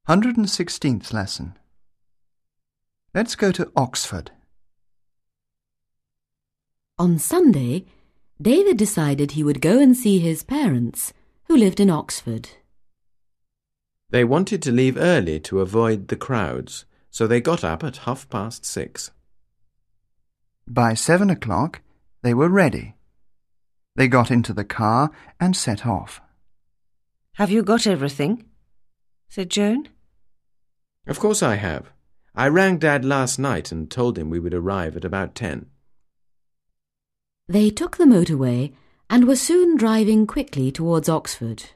116th lesson. Let's go to Oxford. On Sunday, David decided he would go and see his parents, who lived in Oxford. They wanted to leave early to avoid the crowds, so they got up at 6:30. By 7 o'clock, they were ready. They got into the car and set off. "Have you got everything?" said Joan. Of course I have. I rang Dad last night and told him we would arrive at about 10. They took the motorway and were soon driving quickly towards Oxford.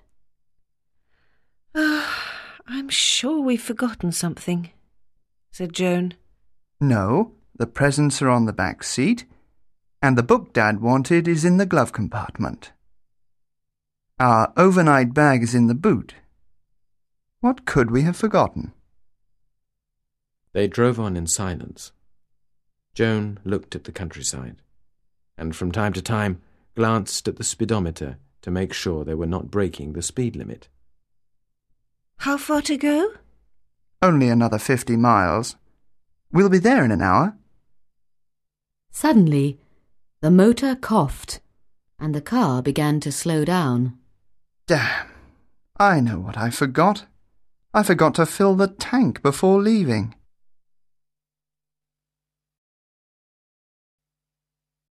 "I'm sure we've forgotten something," said Joan. No, the presents are on the back seat, and the book Dad wanted is in the glove compartment. Our overnight bag is in the boot. What could we have forgotten? They drove on in silence. Joan looked at the countryside, and from time to time glanced at the speedometer to make sure they were not breaking the speed limit. "How far to go?" Only another 50 miles. We'll be there in an hour. Suddenly, the motor coughed, and the car began to slow down. Damn! I know what I forgot. I forgot to fill the tank before leaving.